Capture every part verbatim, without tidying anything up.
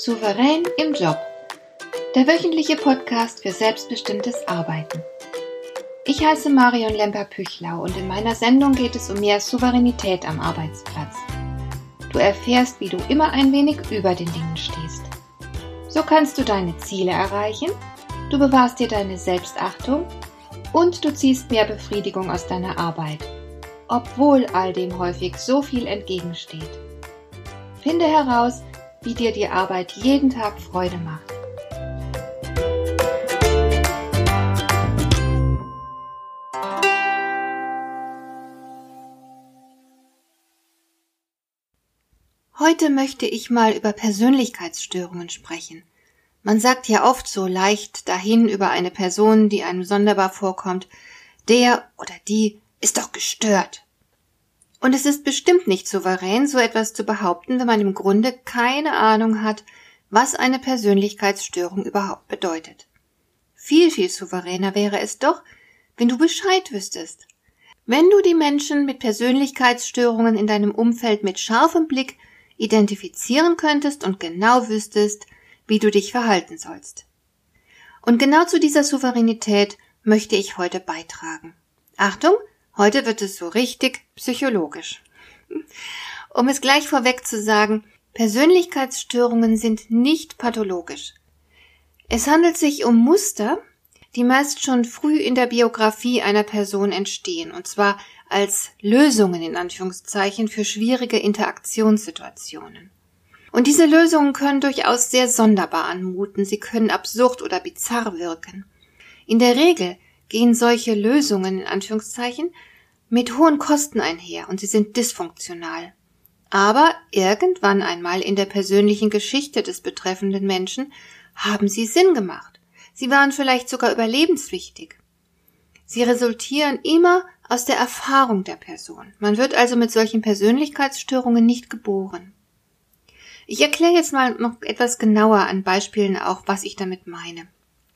Souverän im Job. Der wöchentliche Podcast für selbstbestimmtes Arbeiten. Ich heiße Marion Lemper-Püchlau und in meiner Sendung geht es um mehr Souveränität am Arbeitsplatz. Du erfährst, wie du immer ein wenig über den Dingen stehst. So kannst du deine Ziele erreichen, du bewahrst dir deine Selbstachtung und du ziehst mehr Befriedigung aus deiner Arbeit, obwohl all dem häufig so viel entgegensteht. Finde heraus, wie dir die Arbeit jeden Tag Freude macht. Heute möchte ich mal über Persönlichkeitsstörungen sprechen. Man sagt ja oft so leicht dahin über eine Person, die einem sonderbar vorkommt, der oder die ist doch gestört. Und es ist bestimmt nicht souverän, so etwas zu behaupten, wenn man im Grunde keine Ahnung hat, was eine Persönlichkeitsstörung überhaupt bedeutet. Viel, viel souveräner wäre es doch, wenn du Bescheid wüsstest. Wenn du die Menschen mit Persönlichkeitsstörungen in deinem Umfeld mit scharfem Blick identifizieren könntest und genau wüsstest, wie du dich verhalten sollst. Und genau zu dieser Souveränität möchte ich heute beitragen. Achtung! Heute wird es so richtig psychologisch. Um es gleich vorweg zu sagen, Persönlichkeitsstörungen sind nicht pathologisch. Es handelt sich um Muster, die meist schon früh in der Biografie einer Person entstehen, und zwar als Lösungen in Anführungszeichen für schwierige Interaktionssituationen. Und diese Lösungen können durchaus sehr sonderbar anmuten, sie können absurd oder bizarr wirken. In der Regel gehen solche Lösungen in Anführungszeichen mit hohen Kosten einher und sie sind dysfunktional. Aber irgendwann einmal in der persönlichen Geschichte des betreffenden Menschen haben sie Sinn gemacht. Sie waren vielleicht sogar überlebenswichtig. Sie resultieren immer aus der Erfahrung der Person. Man wird also mit solchen Persönlichkeitsstörungen nicht geboren. Ich erkläre jetzt mal noch etwas genauer an Beispielen auch, was ich damit meine.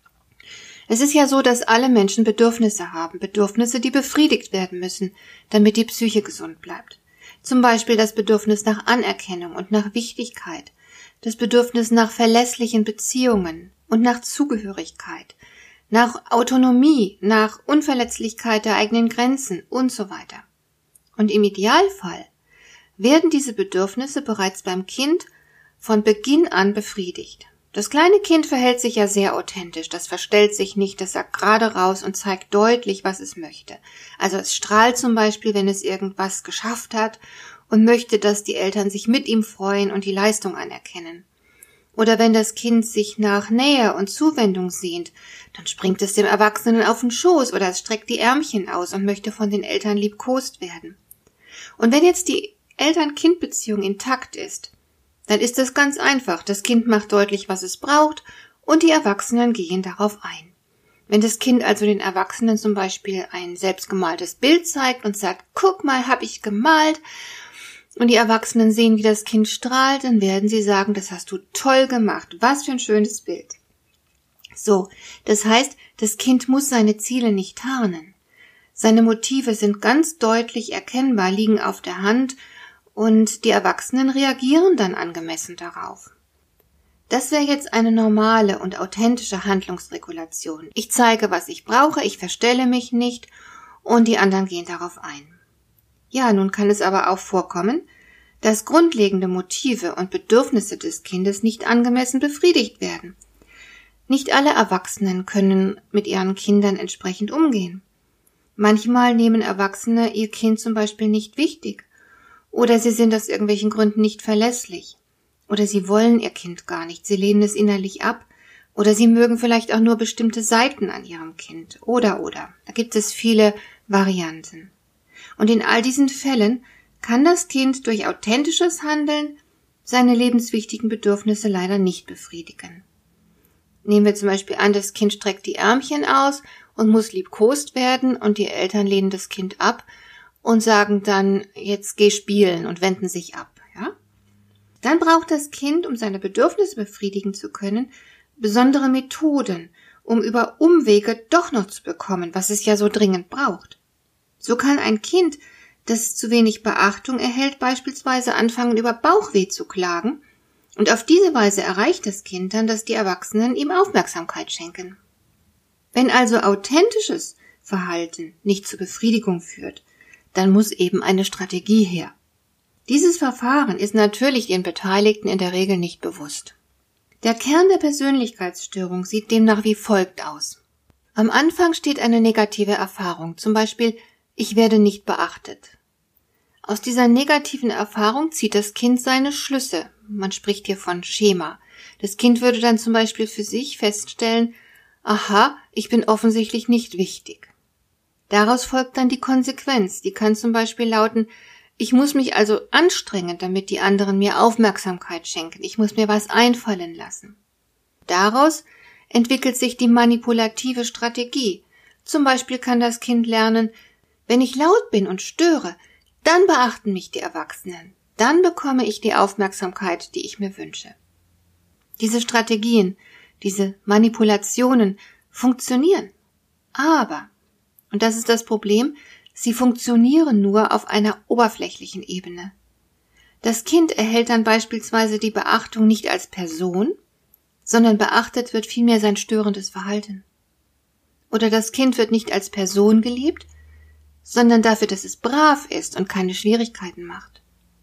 Es ist ja so, dass alle Menschen Bedürfnisse haben, Bedürfnisse, die befriedigt werden müssen, damit die Psyche gesund bleibt. Zum Beispiel das Bedürfnis nach Anerkennung und nach Wichtigkeit, das Bedürfnis nach verlässlichen Beziehungen und nach Zugehörigkeit, nach Autonomie, nach Unverletzlichkeit der eigenen Grenzen und so weiter. Und im Idealfall werden diese Bedürfnisse bereits beim Kind von Beginn an befriedigt. Das kleine Kind verhält sich ja sehr authentisch, das verstellt sich nicht, das sagt gerade raus und zeigt deutlich, was es möchte. Also es strahlt zum Beispiel, wenn es irgendwas geschafft hat und möchte, dass die Eltern sich mit ihm freuen und die Leistung anerkennen. Oder wenn das Kind sich nach Nähe und Zuwendung sehnt, dann springt es dem Erwachsenen auf den Schoß oder es streckt die Ärmchen aus und möchte von den Eltern liebkost werden. Und wenn jetzt die Eltern-Kind-Beziehung intakt ist, dann ist das ganz einfach. Das Kind macht deutlich, was es braucht, und die Erwachsenen gehen darauf ein. Wenn das Kind also den Erwachsenen zum Beispiel ein selbstgemaltes Bild zeigt und sagt, guck mal, hab ich gemalt, und die Erwachsenen sehen, wie das Kind strahlt, dann werden sie sagen, das hast du toll gemacht, was für ein schönes Bild. So, das heißt, das Kind muss seine Ziele nicht tarnen. Seine Motive sind ganz deutlich erkennbar, liegen auf der Hand, und die Erwachsenen reagieren dann angemessen darauf. Das wäre jetzt eine normale und authentische Handlungsregulation. Ich zeige, was ich brauche, ich verstelle mich nicht und die anderen gehen darauf ein. Ja, nun kann es aber auch vorkommen, dass grundlegende Motive und Bedürfnisse des Kindes nicht angemessen befriedigt werden. Nicht alle Erwachsenen können mit ihren Kindern entsprechend umgehen. Manchmal nehmen Erwachsene ihr Kind zum Beispiel nicht wichtig. Oder sie sind aus irgendwelchen Gründen nicht verlässlich. Oder sie wollen ihr Kind gar nicht, sie lehnen es innerlich ab. Oder sie mögen vielleicht auch nur bestimmte Seiten an ihrem Kind. Oder, oder. Da gibt es viele Varianten. Und in all diesen Fällen kann das Kind durch authentisches Handeln seine lebenswichtigen Bedürfnisse leider nicht befriedigen. Nehmen wir zum Beispiel an, das Kind streckt die Ärmchen aus und muss liebkost werden und die Eltern lehnen das Kind ab und sagen dann, jetzt geh spielen und wenden sich ab, ja? Dann braucht das Kind, um seine Bedürfnisse befriedigen zu können, besondere Methoden, um über Umwege doch noch zu bekommen, was es ja so dringend braucht. So kann ein Kind, das zu wenig Beachtung erhält, beispielsweise anfangen, über Bauchweh zu klagen Und auf diese Weise erreicht das Kind dann, dass die Erwachsenen ihm Aufmerksamkeit schenken. Wenn also authentisches Verhalten nicht zur Befriedigung führt, dann muss eben eine Strategie her. Dieses Verfahren ist natürlich den Beteiligten in der Regel nicht bewusst. Der Kern der Persönlichkeitsstörung sieht demnach wie folgt aus. Am Anfang steht eine negative Erfahrung, zum Beispiel, ich werde nicht beachtet. Aus dieser negativen Erfahrung zieht das Kind seine Schlüsse. Man spricht hier von Schema. Das Kind würde dann zum Beispiel für sich feststellen, aha, ich bin offensichtlich nicht wichtig. Daraus folgt dann die Konsequenz. Die kann zum Beispiel lauten, ich muss mich also anstrengen, damit die anderen mir Aufmerksamkeit schenken. Ich muss mir was einfallen lassen. Daraus entwickelt sich die manipulative Strategie. Zum Beispiel kann das Kind lernen, wenn ich laut bin und störe, dann beachten mich die Erwachsenen. Dann bekomme ich die Aufmerksamkeit, die ich mir wünsche. Diese Strategien, diese Manipulationen funktionieren. Aber, und das ist das Problem, sie funktionieren nur auf einer oberflächlichen Ebene. Das Kind erhält dann beispielsweise die Beachtung nicht als Person, sondern beachtet wird vielmehr sein störendes Verhalten. Oder das Kind wird nicht als Person geliebt, sondern dafür, dass es brav ist und keine Schwierigkeiten macht.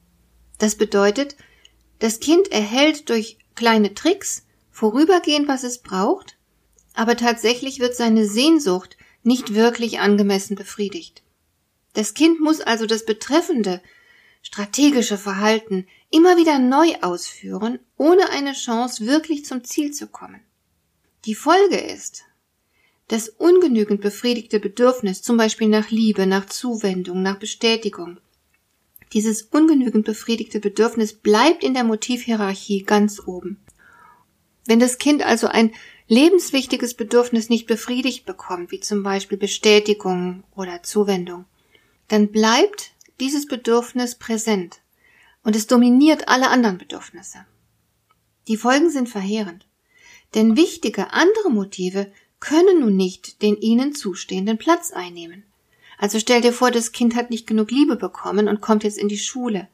Das bedeutet, das Kind erhält durch kleine Tricks vorübergehend, was es braucht, aber tatsächlich wird seine Sehnsucht nicht wirklich angemessen befriedigt. Das Kind muss also das betreffende, strategische Verhalten immer wieder neu ausführen, ohne eine Chance, wirklich zum Ziel zu kommen. Die Folge ist, das ungenügend befriedigte Bedürfnis, zum Beispiel nach Liebe, nach Zuwendung, nach Bestätigung, dieses ungenügend befriedigte Bedürfnis bleibt in der Motivhierarchie ganz oben. Wenn das Kind also ein lebenswichtiges Bedürfnis nicht befriedigt bekommt, wie zum Beispiel Bestätigung oder Zuwendung, dann bleibt dieses Bedürfnis präsent und es dominiert alle anderen Bedürfnisse. Die Folgen sind verheerend, denn wichtige andere Motive können nun nicht den ihnen zustehenden Platz einnehmen. Also stell dir vor, das Kind hat nicht genug Liebe bekommen und kommt jetzt in die Schule.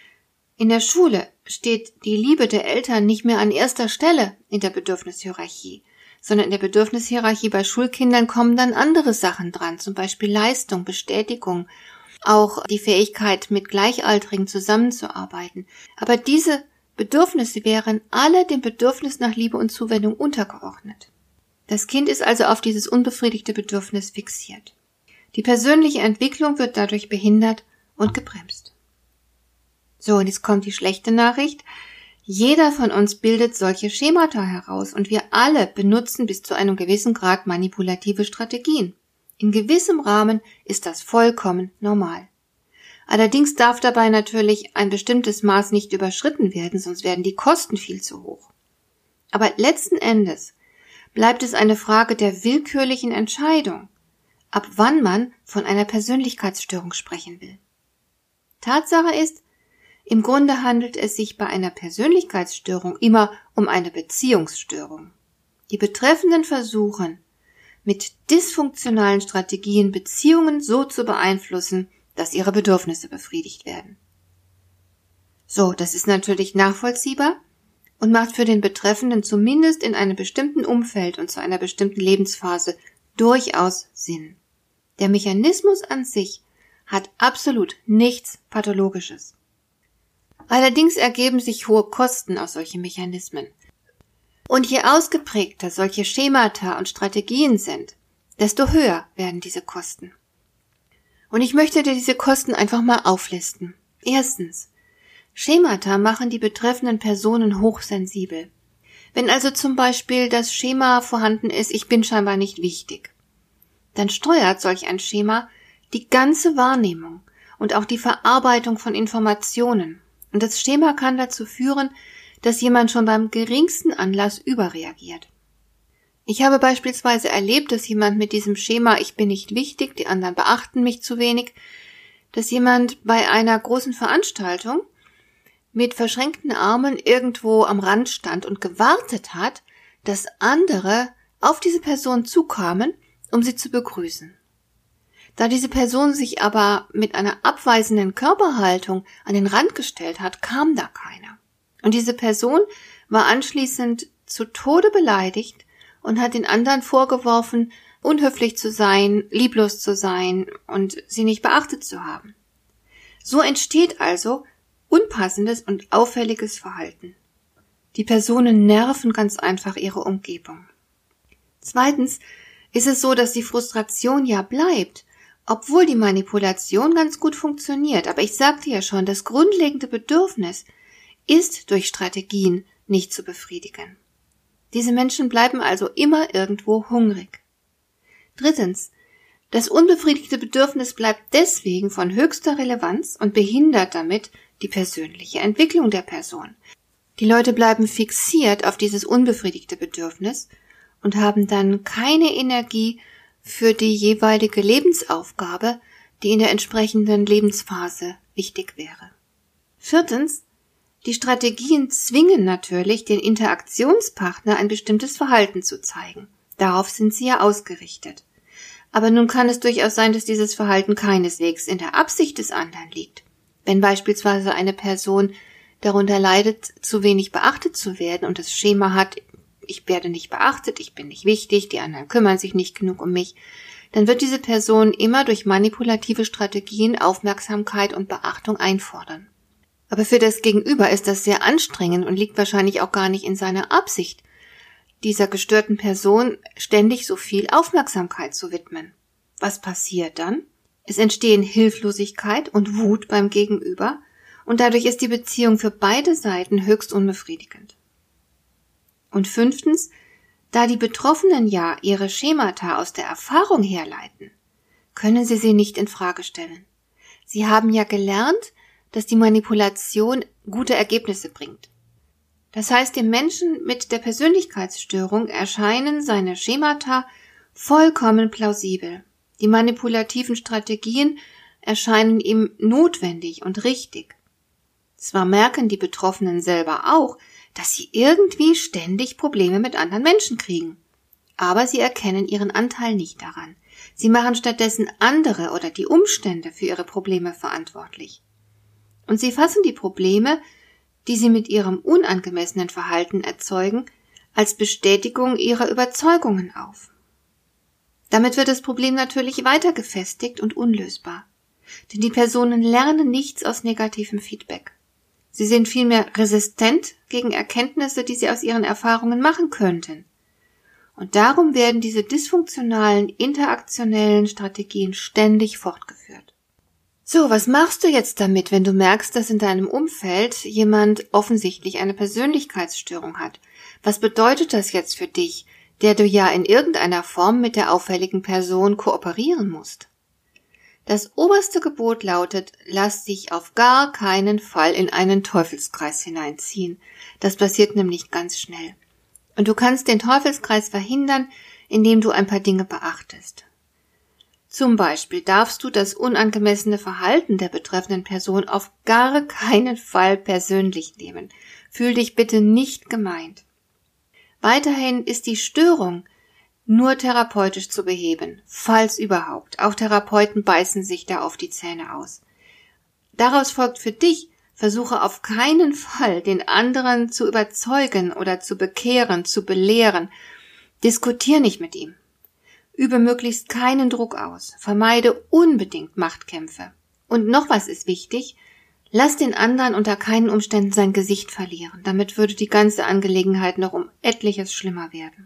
In der Schule steht die Liebe der Eltern nicht mehr an erster Stelle in der Bedürfnishierarchie, sondern in der Bedürfnishierarchie bei Schulkindern kommen dann andere Sachen dran, zum Beispiel Leistung, Bestätigung, auch die Fähigkeit, mit Gleichaltrigen zusammenzuarbeiten. Aber diese Bedürfnisse wären alle dem Bedürfnis nach Liebe und Zuwendung untergeordnet. Das Kind ist also auf dieses unbefriedigte Bedürfnis fixiert. Die persönliche Entwicklung wird dadurch behindert und gebremst. So, und jetzt kommt die schlechte Nachricht. Jeder von uns bildet solche Schemata heraus und wir alle benutzen bis zu einem gewissen Grad manipulative Strategien. In gewissem Rahmen ist das vollkommen normal. Allerdings darf dabei natürlich ein bestimmtes Maß nicht überschritten werden, sonst werden die Kosten viel zu hoch. Aber letzten Endes bleibt es eine Frage der willkürlichen Entscheidung, ab wann man von einer Persönlichkeitsstörung sprechen will. Tatsache ist, im Grunde handelt es sich bei einer Persönlichkeitsstörung immer um eine Beziehungsstörung. Die Betreffenden versuchen, mit dysfunktionalen Strategien Beziehungen so zu beeinflussen, dass ihre Bedürfnisse befriedigt werden. So, das ist natürlich nachvollziehbar und macht für den Betreffenden zumindest in einem bestimmten Umfeld und zu einer bestimmten Lebensphase durchaus Sinn. Der Mechanismus an sich hat absolut nichts Pathologisches. Allerdings ergeben sich hohe Kosten aus solchen Mechanismen. Und je ausgeprägter solche Schemata und Strategien sind, desto höher werden diese Kosten. Und ich möchte dir diese Kosten einfach mal auflisten. Erstens: Schemata machen die betreffenden Personen hochsensibel. Wenn also zum Beispiel das Schema vorhanden ist, ich bin scheinbar nicht wichtig, dann steuert solch ein Schema die ganze Wahrnehmung und auch die Verarbeitung von Informationen. Und das Schema kann dazu führen, dass jemand schon beim geringsten Anlass überreagiert. Ich habe beispielsweise erlebt, dass jemand mit diesem Schema, ich bin nicht wichtig, die anderen beachten mich zu wenig, dass jemand bei einer großen Veranstaltung mit verschränkten Armen irgendwo am Rand stand und gewartet hat, dass andere auf diese Person zukamen, um sie zu begrüßen. Da diese Person sich aber mit einer abweisenden Körperhaltung an den Rand gestellt hat, kam da keiner. Und diese Person war anschließend zu Tode beleidigt und hat den anderen vorgeworfen, unhöflich zu sein, lieblos zu sein und sie nicht beachtet zu haben. So entsteht also unpassendes und auffälliges Verhalten. Die Personen nerven ganz einfach ihre Umgebung. Zweitens ist es so, dass die Frustration ja bleibt, obwohl die Manipulation ganz gut funktioniert. Aber ich sagte ja schon, das grundlegende Bedürfnis ist durch Strategien nicht zu befriedigen. Diese Menschen bleiben also immer irgendwo hungrig. Drittens, das unbefriedigte Bedürfnis bleibt deswegen von höchster Relevanz und behindert damit die persönliche Entwicklung der Person. Die Leute bleiben fixiert auf dieses unbefriedigte Bedürfnis und haben dann keine Energie für die jeweilige Lebensaufgabe, die in der entsprechenden Lebensphase wichtig wäre. Viertens, die Strategien zwingen natürlich den Interaktionspartner ein bestimmtes Verhalten zu zeigen. Darauf sind sie ja ausgerichtet. Aber nun kann es durchaus sein, dass dieses Verhalten keineswegs in der Absicht des anderen liegt. Wenn beispielsweise eine Person darunter leidet, zu wenig beachtet zu werden und das Schema hat, ich werde nicht beachtet, ich bin nicht wichtig, die anderen kümmern sich nicht genug um mich, dann wird diese Person immer durch manipulative Strategien Aufmerksamkeit und Beachtung einfordern. Aber für das Gegenüber ist das sehr anstrengend und liegt wahrscheinlich auch gar nicht in seiner Absicht, dieser gestörten Person ständig so viel Aufmerksamkeit zu widmen. Was passiert dann? Es entstehen Hilflosigkeit und Wut beim Gegenüber und dadurch ist die Beziehung für beide Seiten höchst unbefriedigend. Und fünftens, da die Betroffenen ja ihre Schemata aus der Erfahrung herleiten, können sie sie nicht in Frage stellen. Sie haben ja gelernt, dass die Manipulation gute Ergebnisse bringt. Das heißt, dem Menschen mit der Persönlichkeitsstörung erscheinen seine Schemata vollkommen plausibel. Die manipulativen Strategien erscheinen ihm notwendig und richtig. Zwar merken die Betroffenen selber auch, dass sie irgendwie ständig Probleme mit anderen Menschen kriegen, aber sie erkennen ihren Anteil nicht daran. Sie machen stattdessen andere oder die Umstände für ihre Probleme verantwortlich. Und sie fassen die Probleme, die sie mit ihrem unangemessenen Verhalten erzeugen, als Bestätigung ihrer Überzeugungen auf. Damit wird das Problem natürlich weiter gefestigt und unlösbar. Denn die Personen lernen nichts aus negativem Feedback. Sie sind vielmehr resistent gegen Erkenntnisse, die sie aus ihren Erfahrungen machen könnten. Und darum werden diese dysfunktionalen, interaktionellen Strategien ständig fortgeführt. So, was machst du jetzt damit, wenn du merkst, dass in deinem Umfeld jemand offensichtlich eine Persönlichkeitsstörung hat? Was bedeutet das jetzt für dich, der du ja in irgendeiner Form mit der auffälligen Person kooperieren musst? Das oberste Gebot lautet, lass dich auf gar keinen Fall in einen Teufelskreis hineinziehen. Das passiert nämlich ganz schnell. Und du kannst den Teufelskreis verhindern, indem du ein paar Dinge beachtest. Zum Beispiel darfst du das unangemessene Verhalten der betreffenden Person auf gar keinen Fall persönlich nehmen. Fühl dich bitte nicht gemeint. Weiterhin ist die Störung nur therapeutisch zu beheben, falls überhaupt. Auch Therapeuten beißen sich da auf die Zähne aus. Daraus folgt für dich, versuche auf keinen Fall, den anderen zu überzeugen oder zu bekehren, zu belehren. Diskutier nicht mit ihm. Übe möglichst keinen Druck aus. Vermeide unbedingt Machtkämpfe. Und noch was ist wichtig, lass den anderen unter keinen Umständen sein Gesicht verlieren. Damit würde die ganze Angelegenheit noch um etliches schlimmer werden.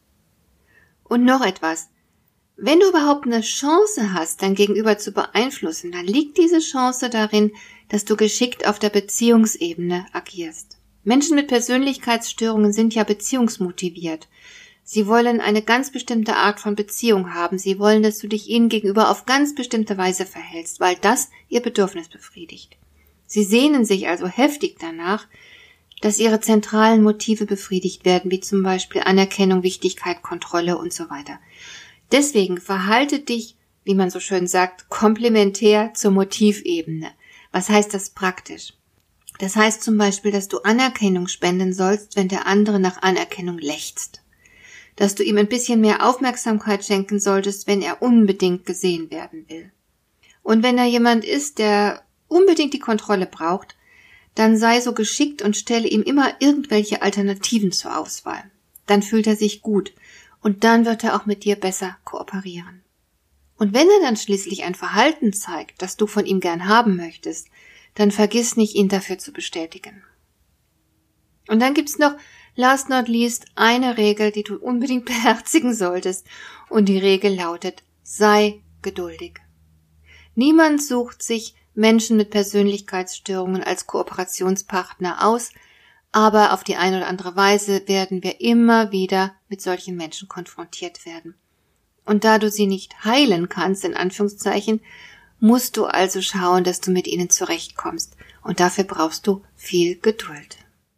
Und noch etwas. Wenn du überhaupt eine Chance hast, dein Gegenüber zu beeinflussen, dann liegt diese Chance darin, dass du geschickt auf der Beziehungsebene agierst. Menschen mit Persönlichkeitsstörungen sind ja beziehungsmotiviert. Sie wollen eine ganz bestimmte Art von Beziehung haben. Sie wollen, dass du dich ihnen gegenüber auf ganz bestimmte Weise verhältst, weil das ihr Bedürfnis befriedigt. Sie sehnen sich also heftig danach, dass ihre zentralen Motive befriedigt werden, wie zum Beispiel Anerkennung, Wichtigkeit, Kontrolle und so weiter. Deswegen verhalte dich, wie man so schön sagt, komplementär zur Motivebene. Was heißt das praktisch? Das heißt zum Beispiel, dass du Anerkennung spenden sollst, wenn der andere nach Anerkennung lechzt. Dass du ihm ein bisschen mehr Aufmerksamkeit schenken solltest, wenn er unbedingt gesehen werden will. Und wenn er jemand ist, der unbedingt die Kontrolle braucht, dann sei so geschickt und stelle ihm immer irgendwelche Alternativen zur Auswahl. Dann fühlt er sich gut und dann wird er auch mit dir besser kooperieren. Und wenn er dann schließlich ein Verhalten zeigt, das du von ihm gern haben möchtest, dann vergiss nicht, ihn dafür zu bestätigen. Und dann gibt's noch, last not least, eine Regel, die du unbedingt beherzigen solltest. Und die Regel lautet, sei geduldig. Niemand sucht sich Menschen mit Persönlichkeitsstörungen als Kooperationspartner aus, aber auf die eine oder andere Weise werden wir immer wieder mit solchen Menschen konfrontiert werden. Und da du sie nicht heilen kannst, in Anführungszeichen, musst du also schauen, dass du mit ihnen zurechtkommst. Und dafür brauchst du viel Geduld.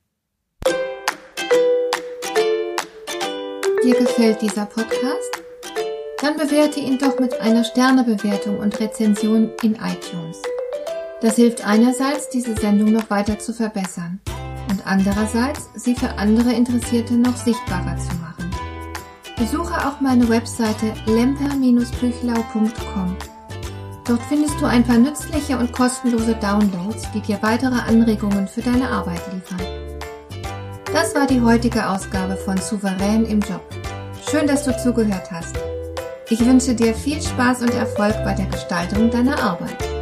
Dir gefällt dieser Podcast? Dann bewerte ihn doch mit einer Sternebewertung und Rezension in iTunes. Das hilft einerseits, diese Sendung noch weiter zu verbessern und andererseits, sie für andere Interessierte noch sichtbarer zu machen. Besuche auch meine Webseite lemper Bindestrich büchlau Punkt com. Dort findest du ein paar nützliche und kostenlose Downloads, die dir weitere Anregungen für deine Arbeit liefern. Das war die heutige Ausgabe von Souverän im Job. Schön, dass du zugehört hast. Ich wünsche dir viel Spaß und Erfolg bei der Gestaltung deiner Arbeit.